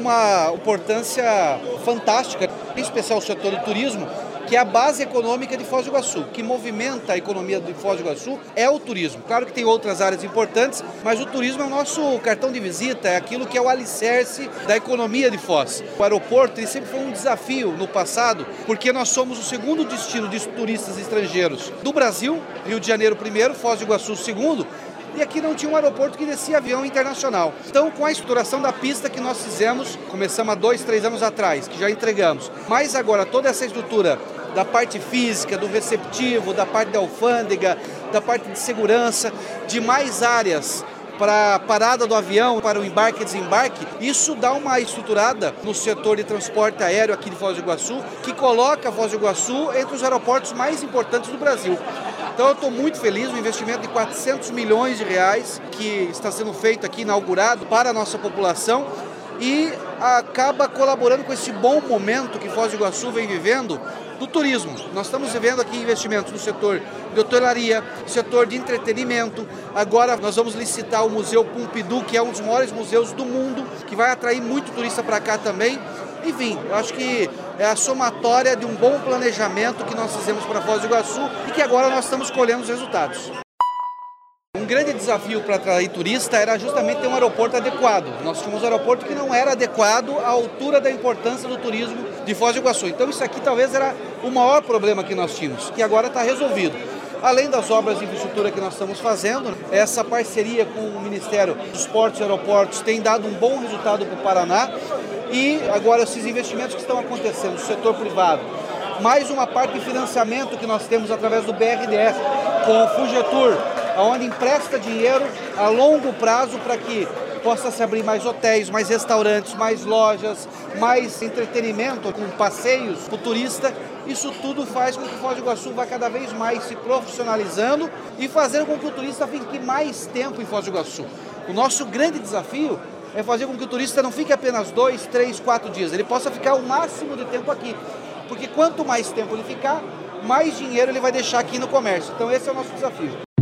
uma importância fantástica, em especial o setor do turismo, que é a base econômica de Foz do Iguaçu. O que movimenta a economia de Foz do Iguaçu é o turismo. Claro que tem outras áreas importantes, mas o turismo é o nosso cartão de visita, é aquilo que é o alicerce da economia de Foz. O aeroporto ele sempre foi um desafio no passado, porque nós somos o segundo destino de turistas estrangeiros do Brasil, Rio de Janeiro primeiro, Foz do Iguaçu segundo, e aqui não tinha um aeroporto que descia avião internacional. Então, com a estruturação da pista que nós fizemos, começamos há 2, 3 anos atrás, que já entregamos, mas agora toda essa estrutura da parte física, do receptivo, da parte da alfândega, da parte de segurança, de mais áreas para a parada do avião, para o embarque e desembarque, isso dá uma estruturada no setor de transporte aéreo aqui de Foz do Iguaçu, que coloca Foz do Iguaçu entre os aeroportos mais importantes do Brasil. Então eu estou muito feliz, um investimento de 400 milhões de reais que está sendo feito aqui, inaugurado para a nossa população e acaba colaborando com esse bom momento que Foz do Iguaçu vem vivendo do turismo. Nós estamos vivendo aqui investimentos no setor de hotelaria, setor de entretenimento. Agora nós vamos licitar o Museu Pompidou, que é um dos maiores museus do mundo, que vai atrair muito turista para cá também. Enfim, eu acho que é a somatória de um bom planejamento que nós fizemos para Foz do Iguaçu e que agora nós estamos colhendo os resultados. Um grande desafio para atrair turista era justamente ter um aeroporto adequado. Nós tínhamos um aeroporto que não era adequado à altura da importância do turismo de Foz do Iguaçu. Então isso aqui talvez era o maior problema que nós tínhamos, que agora está resolvido. Além das obras de infraestrutura que nós estamos fazendo, essa parceria com o Ministério dos Portos e Aeroportos tem dado um bom resultado para o Paraná. E agora esses investimentos que estão acontecendo no setor privado, mais uma parte de financiamento que nós temos através do BRDF, com o Fugetur, onde empresta dinheiro a longo prazo para que possa se abrir mais hotéis, mais restaurantes, mais lojas, mais entretenimento, com passeios para o turista. Isso tudo faz com que Foz do Iguaçu vá cada vez mais se profissionalizando e fazendo com que o turista fique mais tempo em Foz do Iguaçu. O nosso grande desafio é fazer com que o turista não fique apenas 2, 3, 4 dias, ele possa ficar o máximo de tempo aqui. Porque quanto mais tempo ele ficar, mais dinheiro ele vai deixar aqui no comércio. Então esse é o nosso desafio.